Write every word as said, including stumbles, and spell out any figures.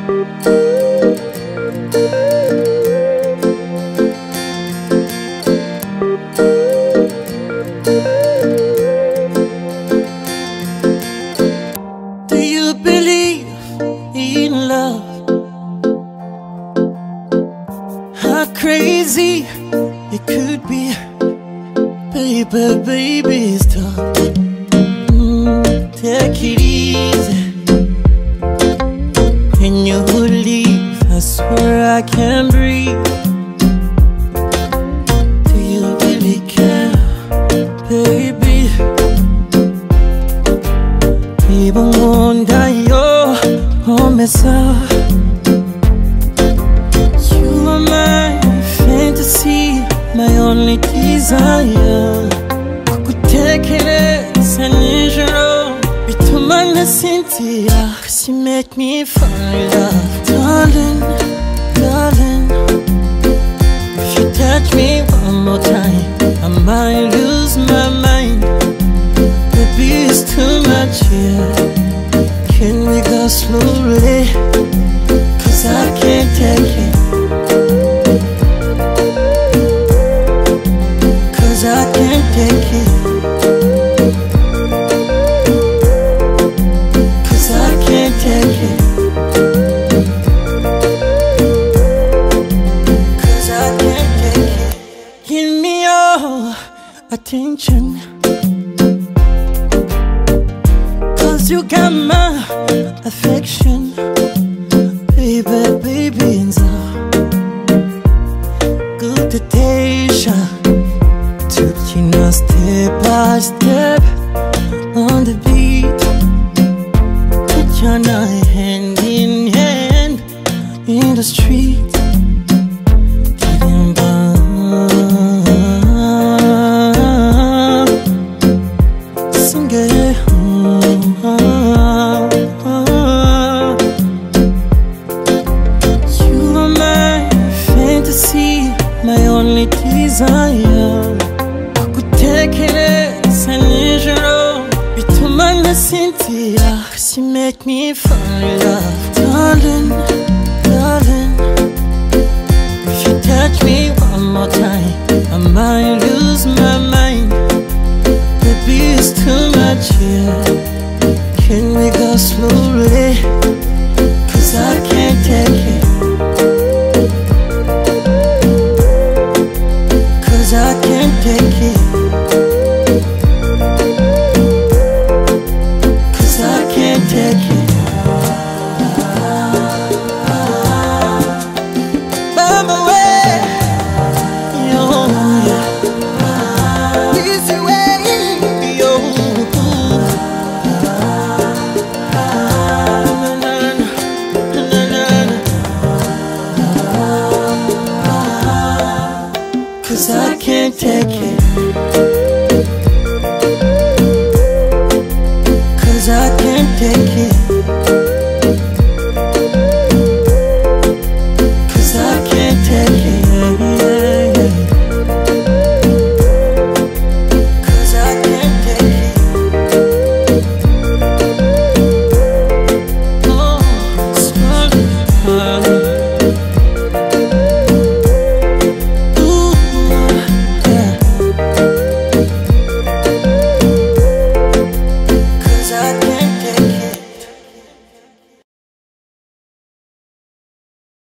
Do you believe in love? How crazy it could be, baby, baby, it's tough. Mm, take it easy. When you would leave, I swear I can't breathe. Do you really care, baby? Even wonder your home is up. You are my fantasy, my only desire. Kukutekereza nijoro bituma nasinzira, 'cause you make me fall in love. Darling, darling, if you touch me one more time, I might lose my mind. Baby, it's too much here. Can we go slowly? 'Cause I can't take it. 'Cause I can't take it. 'Cause I can't take it. 'Cause I can't take it. Give me your attention, you got my affection, baby, baby, and so good to Tasha. Took you now step by step on the beat. Put your night hand in hand in the street. Sing it. You are my fantasy, my only desire. Kukutekereza nijoro bituma nasinzira, 'cause you make me fall in love. Darling, darling, if you touch me one more time, I might lose my mind. Baby, it's too much here. Can we go slowly? 'Cause I can't take it. 'Cause I can't take it. 'Cause I can't take it. By my way, yo, yeah. Easy way, yo. Cause I can't take it. Cause I can't take it.